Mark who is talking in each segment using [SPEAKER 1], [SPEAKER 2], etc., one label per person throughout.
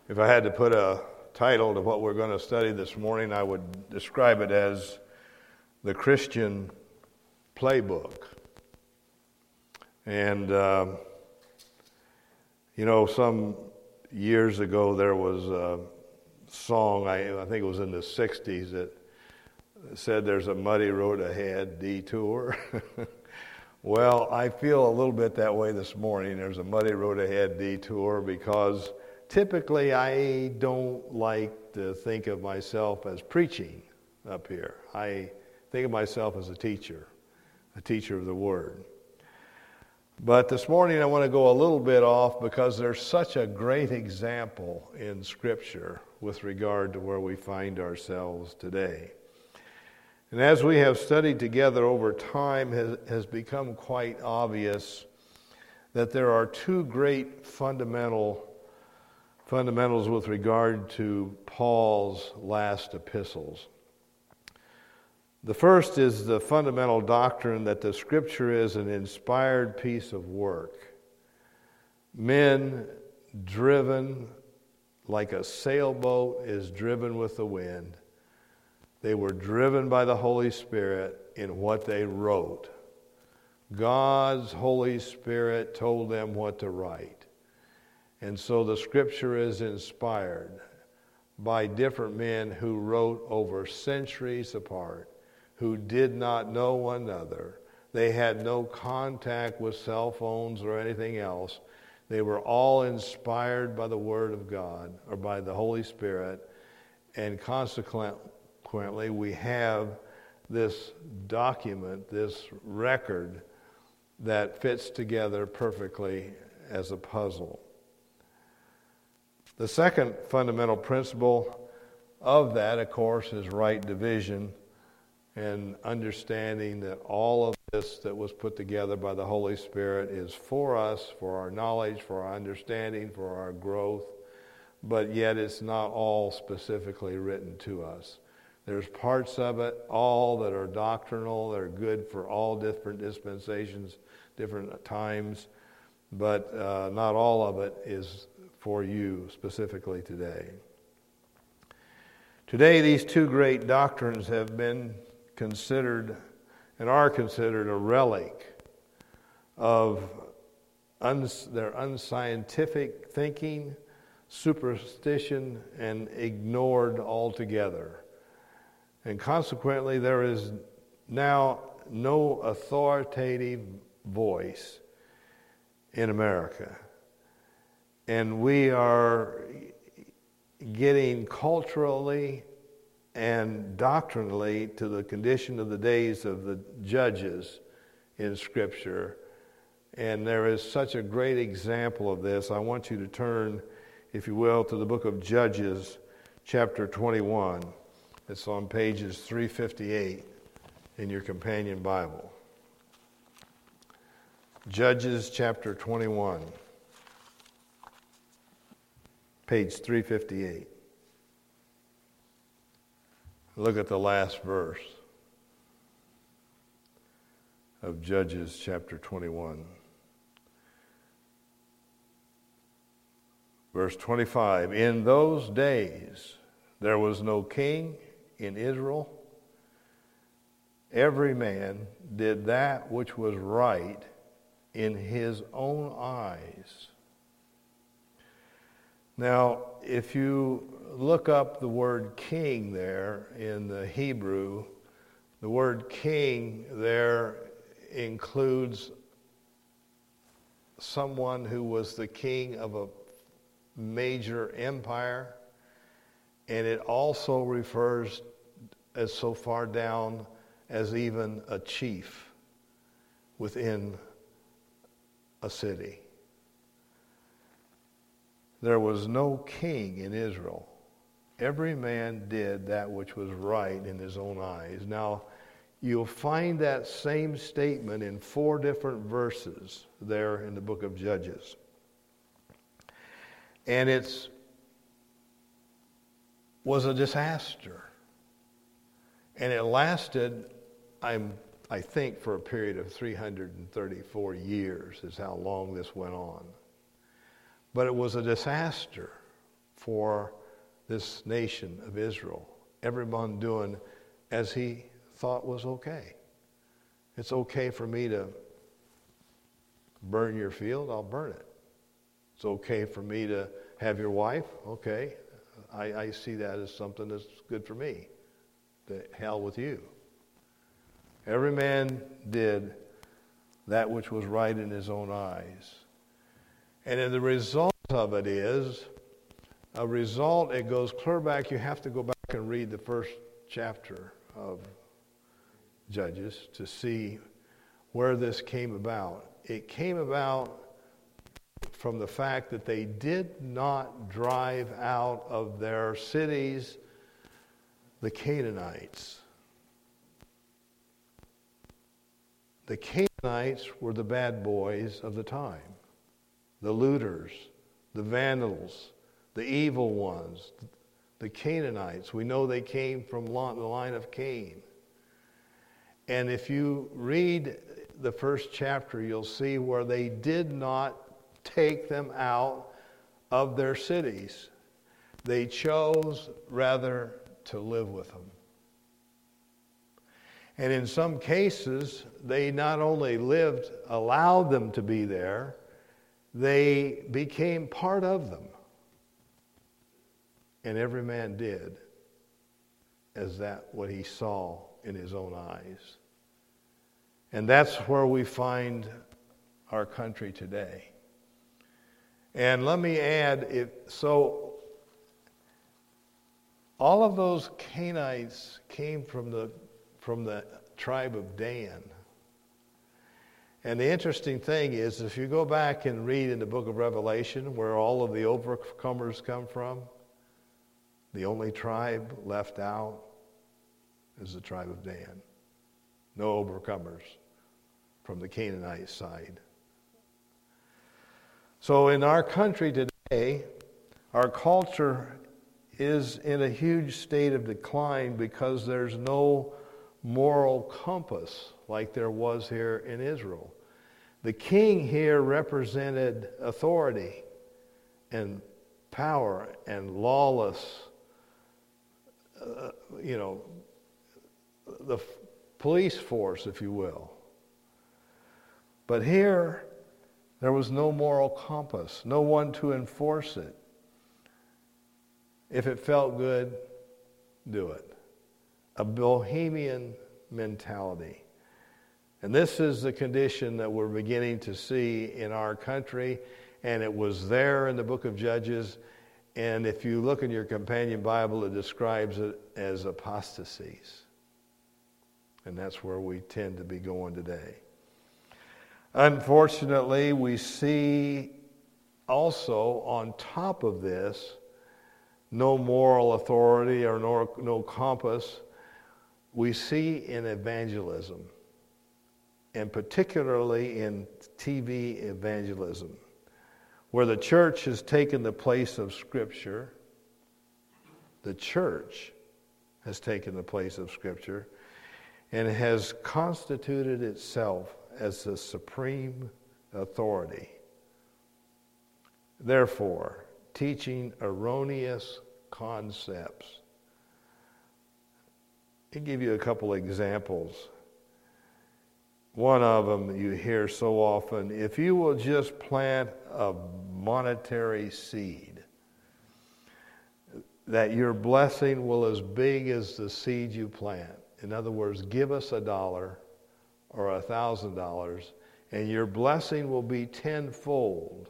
[SPEAKER 1] If I had to put a title to what we're going to study this morning, I would describe it as the Christian Playbook. And, some years ago there was a song, I think it was in the 60s, that said there's a muddy road ahead, detour. Well, I feel a little bit that way this morning. There's a muddy road ahead, detour, because typically I don't like to think of myself as preaching up here. I think of myself as a teacher of the Word. But this morning I want to go a little bit off because there's such a great example in Scripture with regard to where we find ourselves today. And as we have studied together over time, it has become quite obvious that there are two great fundamentals with regard to Paul's last epistles. The first is the fundamental doctrine that the Scripture is an inspired piece of work. Men driven like a sailboat is driven with the wind. They were driven by the Holy Spirit in what they wrote. God's Holy Spirit told them what to write. And so the Scripture is inspired by different men who wrote over centuries apart, who did not know one another. They had no contact with cell phones or anything else. They were all inspired by the Word of God, or by the Holy Spirit, and consequently we have this document, this record that fits together perfectly as a puzzle. The second fundamental principle of that, of course, is right division and understanding that all of this that was put together by the Holy Spirit is for us, for our knowledge, for our understanding, for our growth, but yet it's not all specifically written to us. There's parts of it, all that are doctrinal, that are good for all different dispensations, different times, but not all of it is for you specifically today. Today, these two great doctrines have been considered and are considered a relic of their unscientific thinking, superstition, and ignored altogether. And consequently, there is now no authoritative voice in America. And we are getting culturally and doctrinally to the condition of the days of the judges in Scripture. And there is such a great example of this. I want you to turn, if you will, to the book of Judges, chapter 21. It's on pages 358 in your companion Bible. Judges chapter 21, page 358. Look at the last verse of Judges chapter 21. Verse 25, in those days there was no king in Israel. Every man did that which was right in his own eyes. Now, if you look up the word king there in the Hebrew, the word king there includes someone who was the king of a major empire, and it also refers as so far down as even a chief within a city. There was no king in Israel. Every man did that which was right in his own eyes. Now, you'll find that same statement in 4 different verses there in the book of Judges. And it was a disaster. And it lasted, I think, for a period of 334 years is how long this went on. But it was a disaster for this nation of Israel. Everyone doing as he thought was okay. It's okay for me to burn your field, I'll burn it. It's okay for me to have your wife, okay. I see that as something that's good for me. The hell with you. Every man did that which was right in his own eyes. And then the result of it is, it goes clear back. You have to go back and read the first chapter of Judges to see where this came about. It came about from the fact that they did not drive out of their cities the Canaanites. The Canaanites were the bad boys of the time, the looters, the vandals, the evil ones, the Canaanites. We know they came from the line of Cain. And if you read the first chapter, you'll see where they did not take them out of their cities. They chose rather to live with them. And in some cases, they not only allowed them to be there, they became part of them. And every man did what he saw in his own eyes. And that's where we find our country today. And let me add, all of those Canaanites came from the tribe of Dan. And the interesting thing is, if you go back and read in the book of Revelation, where all of the overcomers come from, the only tribe left out is the tribe of Dan. No overcomers from the Canaanite side. So in our country today, our culture is in a huge state of decline because there's no moral compass like there was here in Israel. The king here represented authority and power and lawless, the police force, if you will. But here, there was no moral compass, no one to enforce it. If it felt good, do it. A bohemian mentality. And this is the condition that we're beginning to see in our country, and it was there in the book of Judges. And if you look in your companion Bible, it describes it as apostasies. And that's where we tend to be going today. Unfortunately, we see also on top of this, no moral authority or no compass. We see in evangelism, and particularly in TV evangelism, where the church has taken the place of Scripture. The church has taken the place of Scripture and has constituted itself as the supreme authority. Therefore, teaching erroneous concepts. I'll give you a couple examples. One of them you hear so often: if you will just plant a monetary seed, that your blessing will as big as the seed you plant. In other words, give us $1 or $1,000, and your blessing will be tenfold.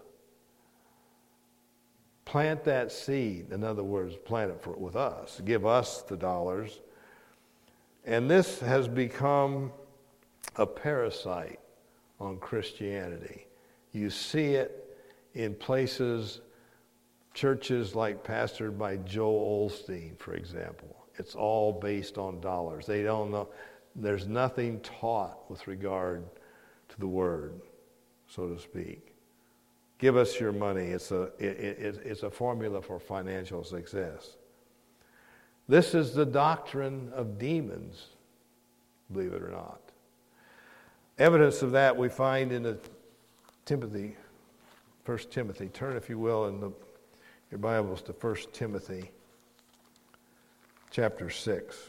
[SPEAKER 1] Plant that seed. In other words, plant it with us. Give us the dollars. And this has become a parasite on Christianity. You see it in places, churches like pastored by Joel Osteen, for example. It's all based on dollars. They don't know. There's nothing taught with regard to the word, so to speak. Give us your money. It's a formula for financial success. This is the doctrine of demons, believe it or not. Evidence of that we find in 1 Timothy. Turn, if you will, in your Bibles to 1 Timothy chapter 6.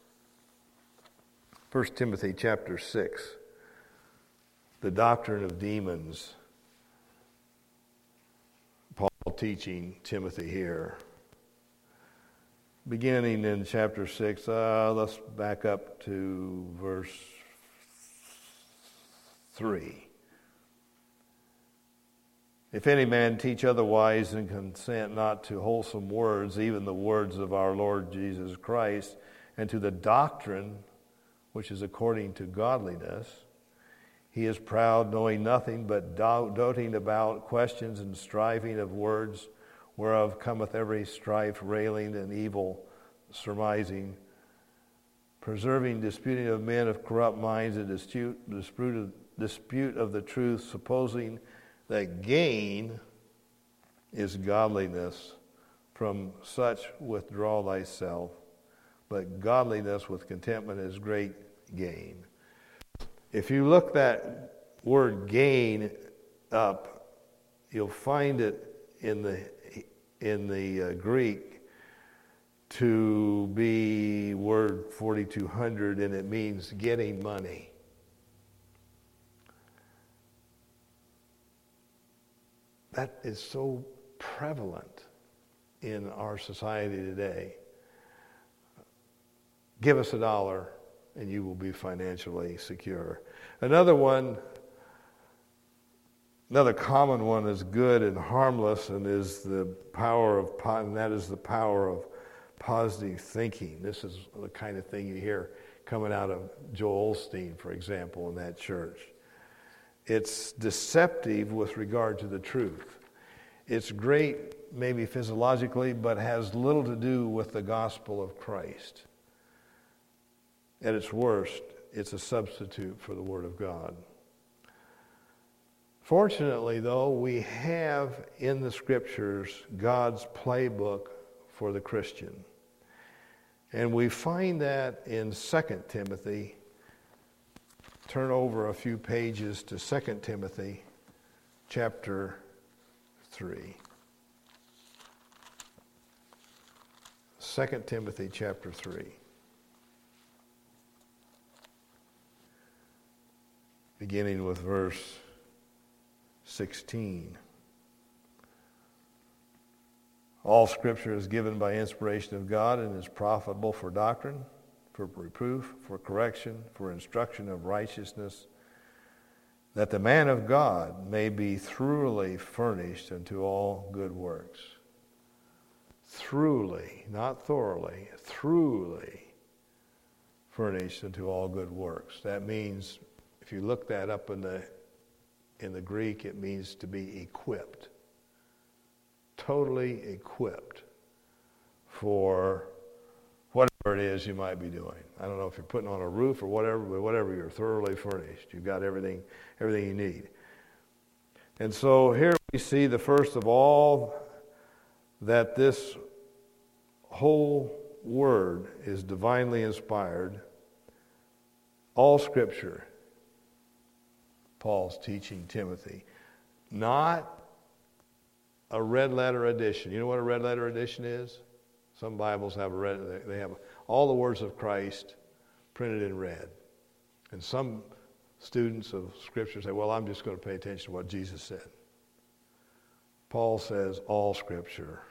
[SPEAKER 1] 1 Timothy chapter 6. The doctrine of demons. Paul teaching Timothy here. Beginning in chapter 6, let's back up to verse 3. If any man teach otherwise and consent not to wholesome words, even the words of our Lord Jesus Christ, and to the doctrine which is according to godliness, he is proud, knowing nothing, but doting about questions and striving of words, whereof cometh every strife, railing, and evil surmising, preserving, disputing of men of corrupt minds, and dispute of the truth, supposing that gain is godliness. From such withdraw thyself, but godliness with contentment is great gain. If you look that word gain up, you'll find it in the Greek to be word 4200, and it means getting money. That is so prevalent in our society today. Give us $1 and you will be financially secure. Another common one is good and harmless, and is the power of, and that is the power of positive thinking. This is the kind of thing you hear coming out of Joel Osteen, for example, in that church. It's deceptive with regard to the truth. It's great, maybe physiologically, but has little to do with the gospel of Christ. At its worst, it's a substitute for the Word of God. Fortunately, though, we have in the Scriptures God's playbook for the Christian. And we find that in 2 Timothy. Turn over a few pages to 2 Timothy chapter 3. 2 Timothy chapter 3. Beginning with verse 16. All Scripture is given by inspiration of God and is profitable for doctrine, for reproof, for correction, for instruction of righteousness, that the man of God may be thoroughly furnished unto all good works. Thoroughly, not thoroughly, thoroughly furnished unto all good works. That means, if you look that up in the Greek, it means to be equipped. Totally equipped for whatever it is you might be doing. I don't know if you're putting on a roof or whatever, but whatever, you're thoroughly furnished. You've got everything you need. And so here we see the first of all that this whole word is divinely inspired. All Scripture, Paul's teaching Timothy, not a red letter edition. You know what a red letter edition is? Some Bibles have they have all the words of Christ printed in red. And some students of Scripture say, well, I'm just going to pay attention to what Jesus said. Paul says all Scripture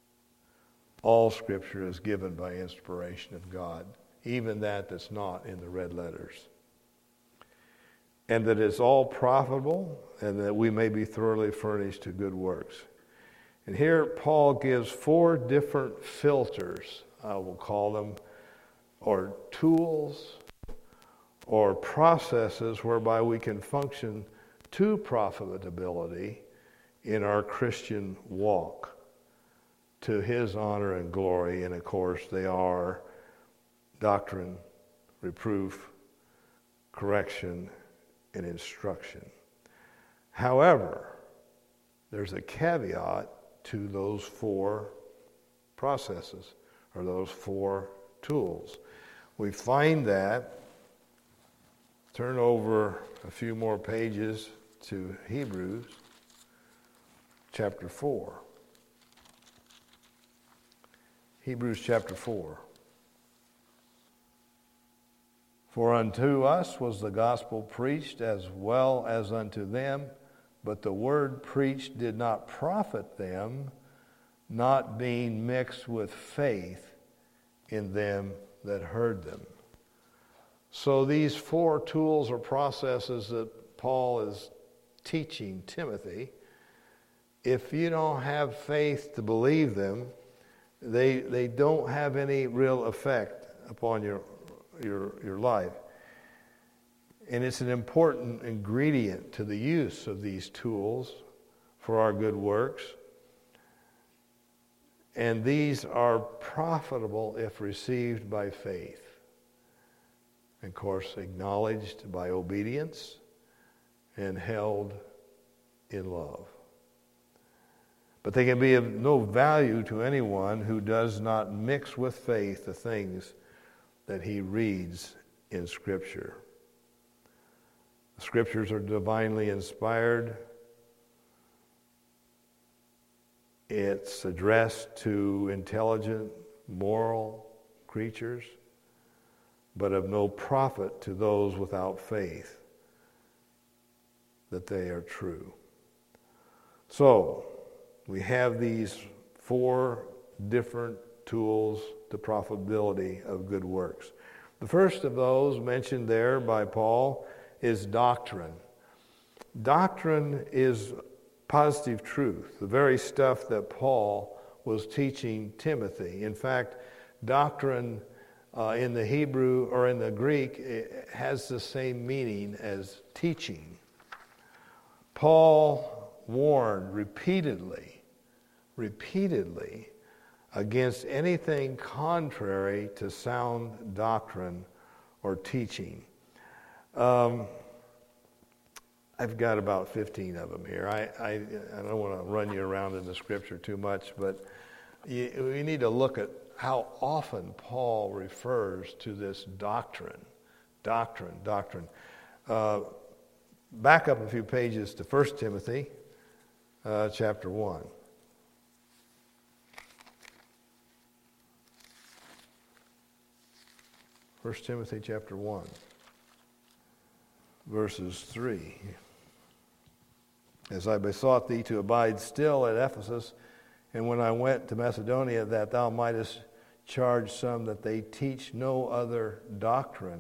[SPEAKER 1] is given by inspiration of God, even that's not in the red letters. And that it's all profitable, and that we may be thoroughly furnished to good works. And here Paul gives 4 different filters, I will call them, or tools, or processes whereby we can function to profitability in our Christian walk, to his honor and glory. And of course they are doctrine, reproof, correction, and instruction. However, there's a caveat to those 4 processes, or those 4 tools. We find that, turn over a few more pages to Hebrews chapter 4. Hebrews chapter 4. For unto us was the gospel preached as well as unto them, but the word preached did not profit them, not being mixed with faith in them that heard them. So these four tools or processes that Paul is teaching Timothy, if you don't have faith to believe them, they don't have any real effect upon your life. And it's an important ingredient to the use of these tools for our good works. And these are profitable if received by faith. And of course, acknowledged by obedience and held in love. But they can be of no value to anyone who does not mix with faith the things that he reads in Scripture. The Scriptures are divinely inspired. It's addressed to intelligent, moral creatures, but of no profit to those without faith that they are true. So, we have these four different tools to profitability of good works. The first of those mentioned there by Paul is doctrine. Doctrine is positive truth, the very stuff that Paul was teaching Timothy. In fact, doctrine in the Hebrew or in the Greek it has the same meaning as teaching. Paul warned repeatedly against anything contrary to sound doctrine or teaching. I've got about 15 of them here. I don't want to run you around in the Scripture too much, but we need to look at how often Paul refers to this doctrine. Back up a few pages to 1 Timothy chapter 1. 1 Timothy chapter 1, verses 3. As I besought thee to abide still at Ephesus, and when I went to Macedonia, that thou mightest charge some that they teach no other doctrine,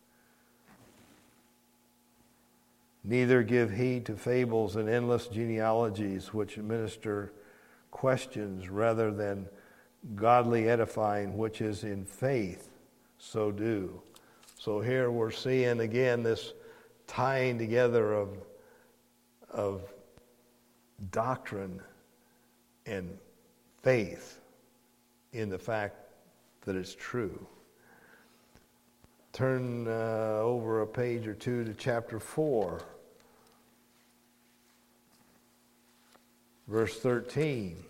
[SPEAKER 1] neither give heed to fables and endless genealogies which minister questions rather than godly edifying, which is in faith, so do. So here we're seeing again this tying together of doctrine and faith in the fact that it's true. Turn over a page or two to chapter 4, verse 13.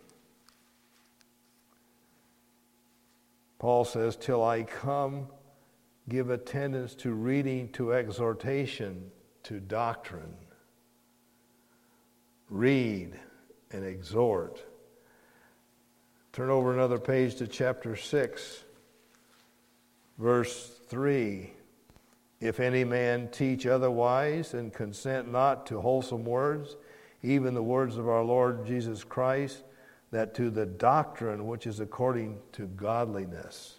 [SPEAKER 1] Paul says, till I come, give attendance to reading, to exhortation, to doctrine. Read and exhort. Turn over another page to chapter 6, verse 3. If any man teach otherwise and consent not to wholesome words, even the words of our Lord Jesus Christ, that to the doctrine which is according to godliness.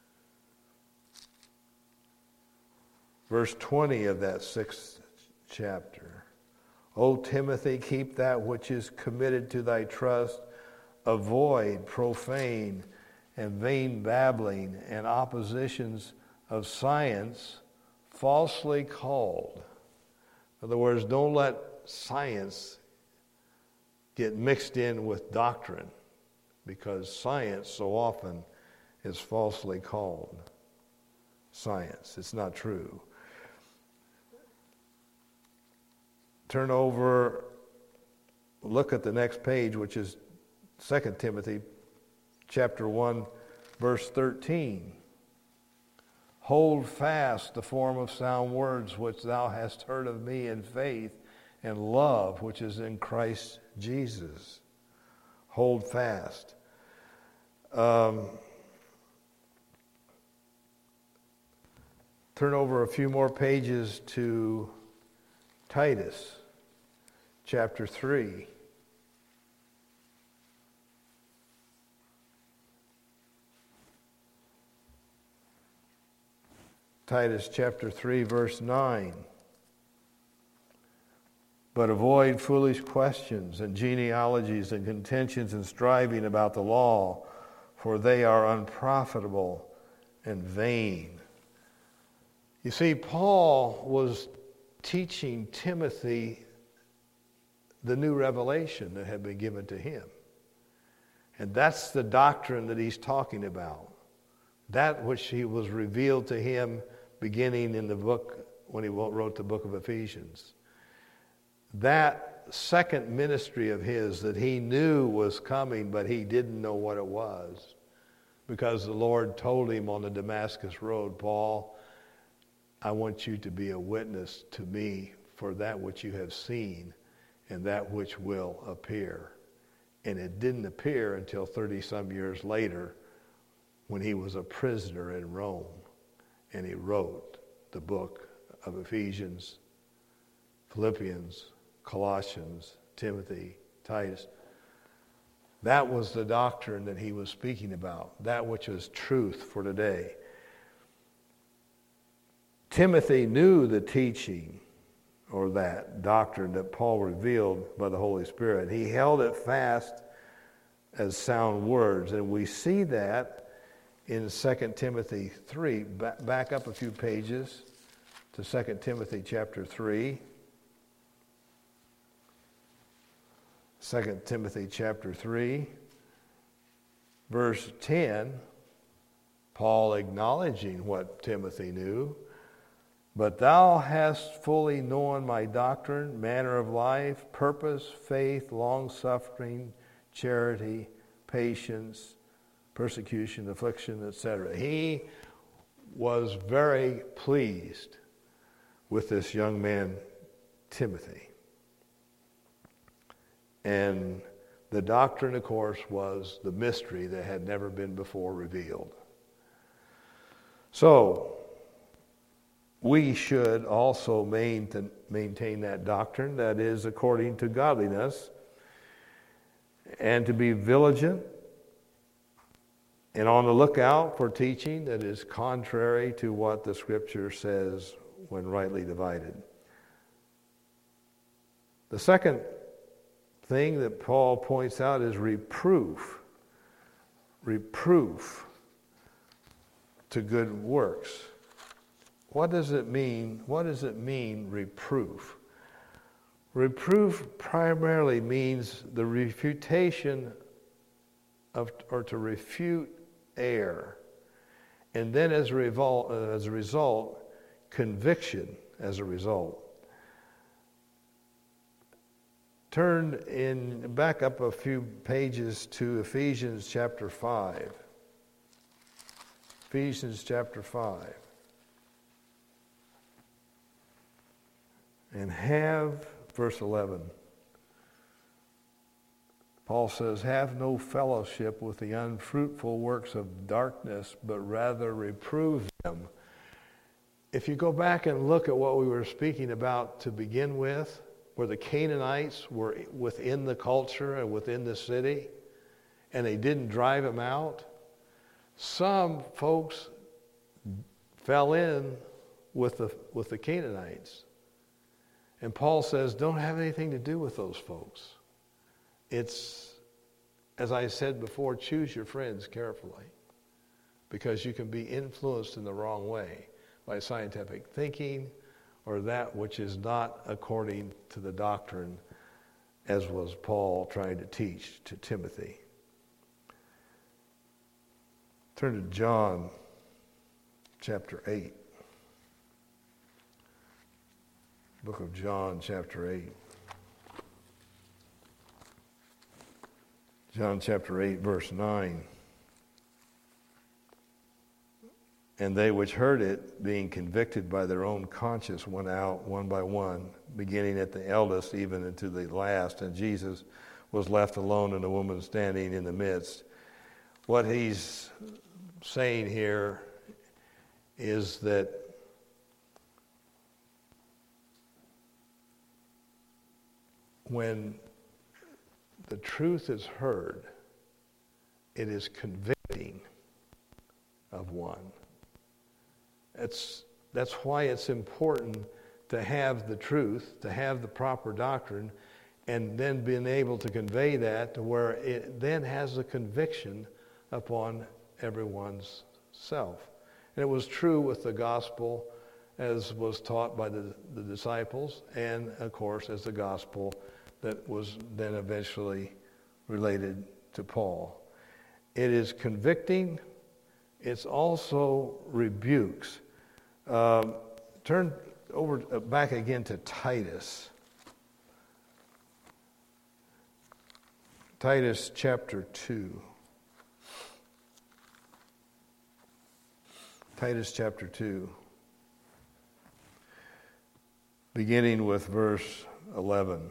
[SPEAKER 1] Verse 20 of that 6th chapter. O Timothy, keep that which is committed to thy trust. Avoid profane and vain babbling and oppositions of science, falsely called. In other words, don't let science get mixed in with doctrine, because science so often is falsely called science. It's not true. Turn over, look at the next page, which is 2 Timothy chapter 1, verse 13. Hold fast the form of sound words which thou hast heard of me in faith and love which is in Christ Jesus. Hold fast. Turn over a few more pages to Titus, chapter 3. Titus chapter 3, verse 9. But avoid foolish questions and genealogies and contentions and striving about the law, for they are unprofitable and vain. You see, Paul was teaching Timothy the new revelation that had been given to him. And that's the doctrine that he's talking about. That which he was revealed to him beginning in the book, when he wrote the book of Ephesians. That second ministry of his that he knew was coming, but he didn't know what it was. Because the Lord told him on the Damascus road, Paul, I want you to be a witness to me for that which you have seen and that which will appear. And it didn't appear until 30-some years later when he was a prisoner in Rome. And he wrote the book of Ephesians, Philippians, Colossians, Timothy, Titus. That was the doctrine that he was speaking about, that which is truth for today. Timothy knew the teaching or that doctrine that Paul revealed by the Holy Spirit. He held it fast as sound words, and we see that in 2 Timothy 3. Back up a few pages to 2 Timothy chapter 3. 2 Timothy chapter 3, verse 10, Paul acknowledging what Timothy knew. But thou hast fully known my doctrine, manner of life, purpose, faith, long-suffering, charity, patience, persecution, affliction, etc. He was very pleased with this young man, Timothy. And the doctrine, of course, was the mystery that had never been before revealed. So, we should also maintain that doctrine, that is, according to godliness, and to be vigilant and on the lookout for teaching that is contrary to what the Scripture says when rightly divided. The second thing that Paul points out is reproof. Reproof to good works. What does it mean? What does it mean, reproof? Reproof primarily means the refutation of, or to refute error. And then as a result, conviction as a result. Back up a few pages to Ephesians chapter 5. Ephesians chapter 5. And verse 11. Paul says, have no fellowship with the unfruitful works of darkness, but rather reprove them. If you go back and look at what we were speaking about to begin with, where the Canaanites were within the culture and within the city, and they didn't drive them out, some folks fell in with the Canaanites. And Paul says, don't have anything to do with those folks. It's, as I said before, choose your friends carefully, because you can be influenced in the wrong way by scientific thinking or that which is not according to the doctrine, as was Paul trying to teach to Timothy. Turn to John chapter 8. Book of John chapter 8. John chapter 8, verse 9. And they which heard it, being convicted by their own conscience, went out one by one, beginning at the eldest even unto the last. And Jesus was left alone, and a woman standing in the midst. What he's saying here is that when the truth is heard, it is convicting of one. That's why it's important to have the truth, to have the proper doctrine, and then being able to convey that to where it then has a conviction upon everyone's self. And it was true with the gospel as was taught by the disciples, and of course as the gospel that was then eventually related to Paul. It is convicting. It's also rebukes. Turn over back again to Titus. Titus chapter 2. Titus chapter 2. Beginning with verse 11.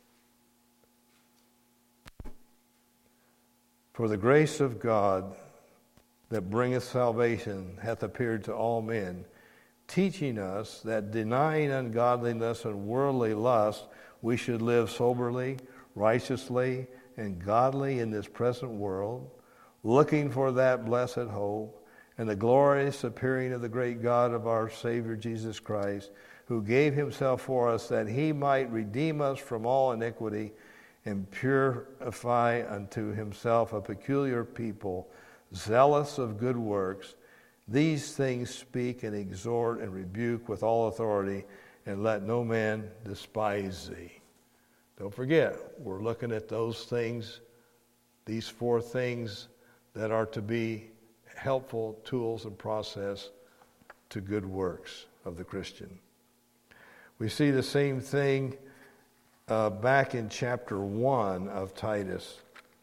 [SPEAKER 1] For the grace of God that bringeth salvation hath appeared to all men, teaching us that denying ungodliness and worldly lust, we should live soberly, righteously, and godly in this present world, looking for that blessed hope and the glorious appearing of the great God of our Savior Jesus Christ, who gave himself for us that he might redeem us from all iniquity and purify unto himself a peculiar people, zealous of good works. These things speak and exhort and rebuke with all authority, and let no man despise thee. Don't forget, we're looking at those things, these four things that are to be helpful tools and process to good works of the Christian. We see the same thing back in chapter 1 of Titus.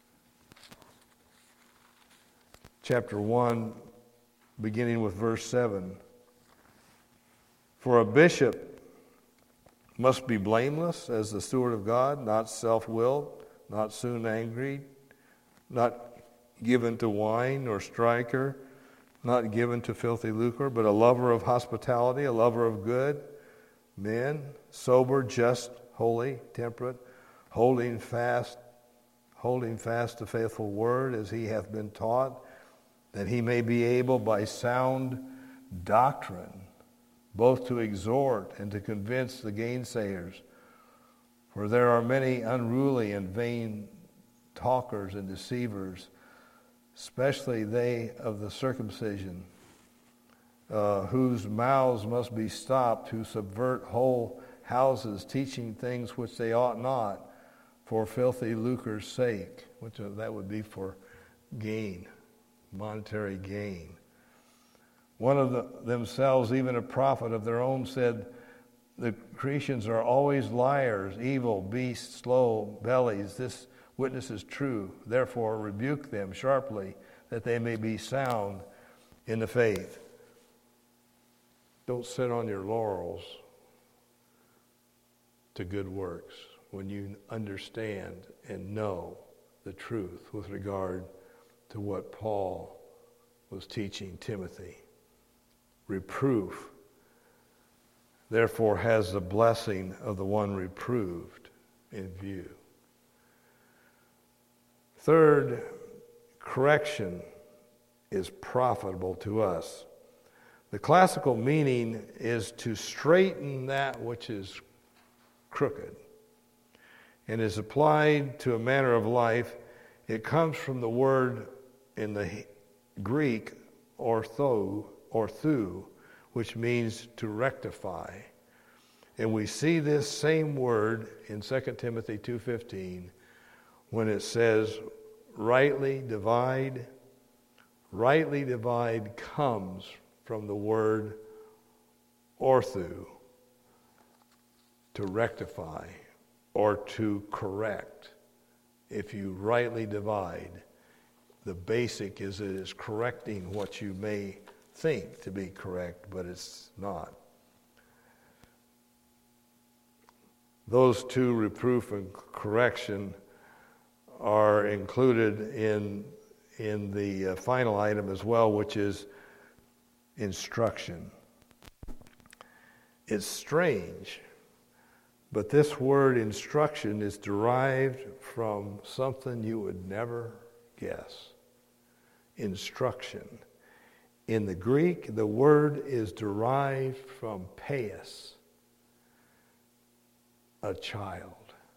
[SPEAKER 1] Chapter 1, beginning with verse 7. For a bishop must be blameless as the steward of God, not self-willed, not soon angry, not given to wine nor striker, not given to filthy lucre, but a lover of hospitality, a lover of good men, sober, just, holy, temperate, holding fast the faithful word as he hath been taught, that he may be able by sound doctrine both to exhort and to convince the gainsayers. For there are many unruly and vain talkers and deceivers, especially they of the circumcision, whose mouths must be stopped, who subvert whole houses, teaching things which they ought not, for filthy lucre's sake, which that would be for gain, monetary gain. One of themselves, even a prophet of their own, said, the Cretians are always liars, evil, beasts, slow, bellies. This witness is true. Therefore rebuke them sharply, that they may be sound in the faith. Don't sit on your laurels to good works when you understand and know the truth with regard to what Paul was teaching Timothy. Reproof, therefore, has the blessing of the one reproved in view. Third, correction is profitable to us. The classical meaning is to straighten that which is crooked, and is applied to a manner of life. It comes from the word in the Greek ortho, which means to rectify. And we see this same word in 2 Timothy 2:15 when it says, rightly divide. Rightly divide comes from the word ortho, to rectify or to correct. If you rightly divide, the basic is it is correcting what you may think to be correct, but it's not. Those two, reproof and correction, are included in the final item as well, which is instruction. It's strange But this word instruction is derived from something you would never guess. Instruction. In the Greek, the word is derived from paios, a child,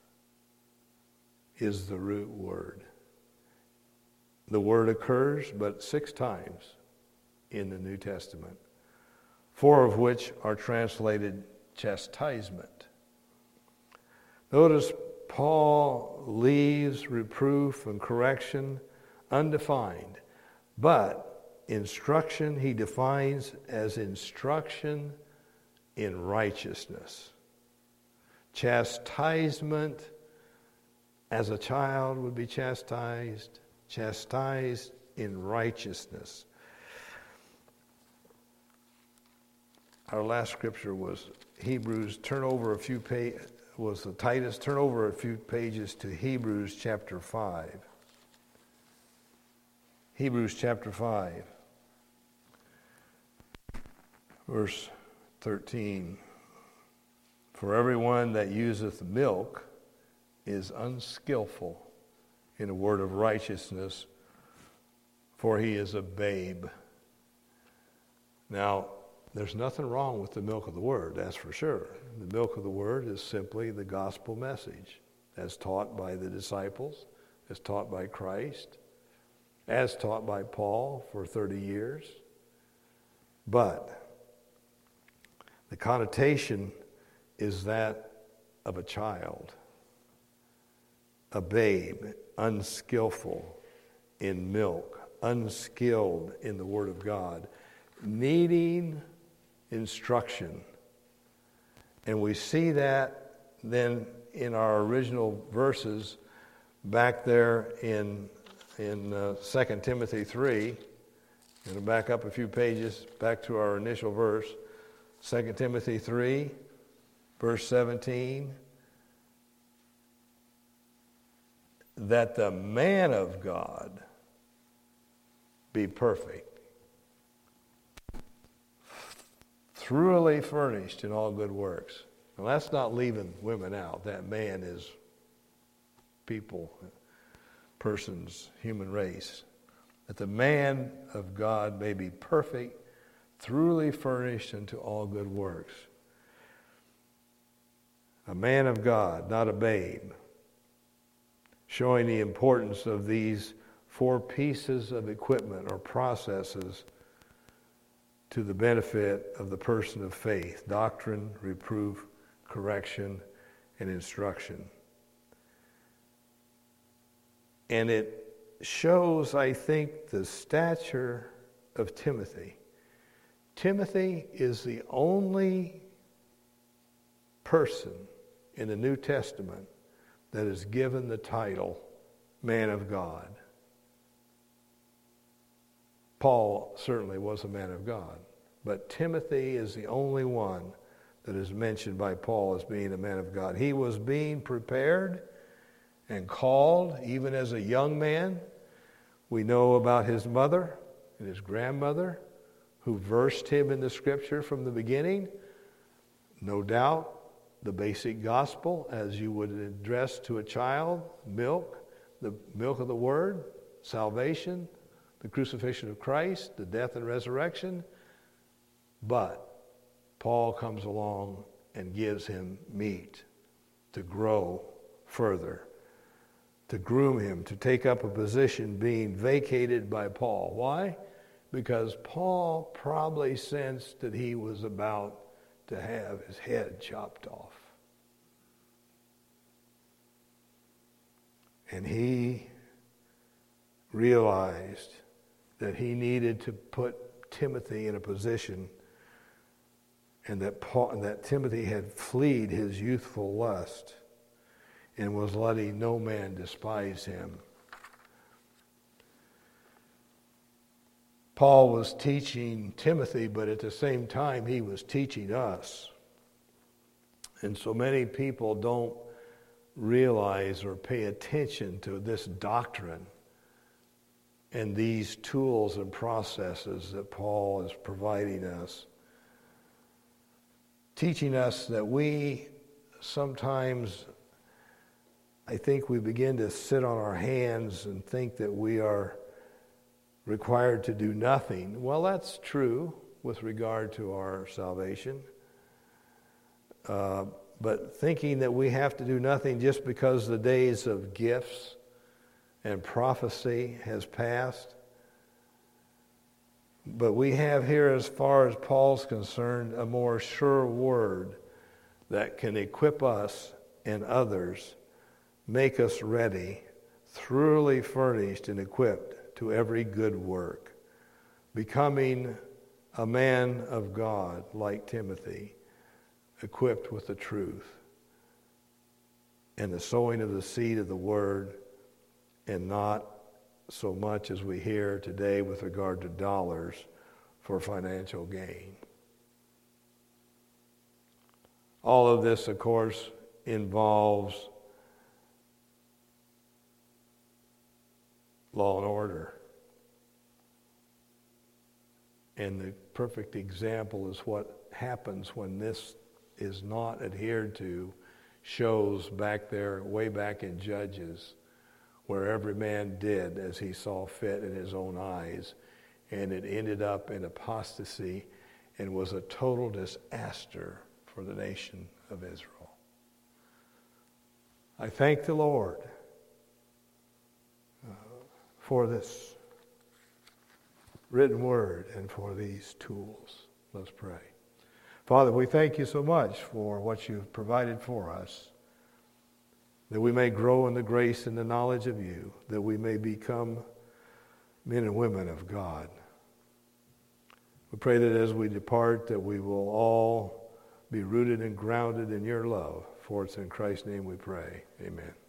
[SPEAKER 1] is the root word. The word occurs but 6 times in the New Testament, 4 of which are translated chastisement. Notice Paul leaves reproof and correction undefined, but instruction he defines as instruction in righteousness. Chastisement, as a child would be chastised in righteousness. Our last scripture was Hebrews. Turn over a few pages. Was the Titus. Turn over a few pages to Hebrews chapter 5. Hebrews chapter 5, verse 13. For everyone that useth milk is unskillful in the word of righteousness, for he is a babe. Now, there's nothing wrong with the milk of the word, that's for sure. The milk of the word is simply the gospel message as taught by the disciples, as taught by Christ, as taught by Paul for 30 years. But the connotation is that of a child, a babe, unskillful in milk, unskilled in the Word of God, needing instruction. And we see that then in our original verses back there in 2 Timothy 3. I'm going to back up a few pages back to our initial verse. 2 Timothy 3, verse 17. That the man of God be perfect, thoroughly furnished in all good works. Now that's not leaving women out. That man is people, persons, human race. That the man of God may be perfect, thoroughly furnished unto all good works. A man of God, not a babe. Showing the importance of these 4 pieces of equipment or processes to the benefit of the person of faith: doctrine, reproof, correction, and instruction. And it shows, I think, the stature of Timothy. Timothy is the only person in the New Testament that is given the title man of God. Paul certainly was a man of God, but Timothy is the only one that is mentioned by Paul as being a man of God. He was being prepared and called even as a young man. We know about his mother and his grandmother who versed him in the scripture from the beginning. No doubt the basic gospel, as you would address to a child, milk, the milk of the word, salvation, the crucifixion of Christ, the death and resurrection. But Paul comes along and gives him meat to grow further, to groom him, to take up a position being vacated by Paul. Why? Because Paul probably sensed that he was about to have his head chopped off. And he realized that he needed to put Timothy in a position, and that Timothy had fled his youthful lust and was letting no man despise him. Paul was teaching Timothy, but at the same time he was teaching us. And so many people don't realize or pay attention to this doctrine and these tools and processes that Paul is providing us, teaching us that we sometimes I think we begin to sit on our hands and think that we are required to do nothing. Well, that's true with regard to our salvation. But thinking that we have to do nothing just because the days of gifts and prophecy has passed. But we have here, as far as Paul's concerned, a more sure word that can equip us and others, make us ready, thoroughly furnished and equipped to every good work, becoming a man of God like Timothy, equipped with the truth and the sowing of the seed of the word, and not so much as we hear today with regard to dollars for financial gain. All of this, of course, involves law and order. And the perfect example is what happens when this is not adhered to, shows back there, way back in Judges, where every man did as he saw fit in his own eyes, and it ended up in apostasy and was a total disaster for the nation of Israel. I thank the Lord for this written word and for these tools. Let's pray. Father, we thank you so much for what you've provided for us, that we may grow in the grace and the knowledge of you, that we may become men and women of God. We pray that as we depart, that we will all be rooted and grounded in your love. For it's in Christ's name we pray. Amen.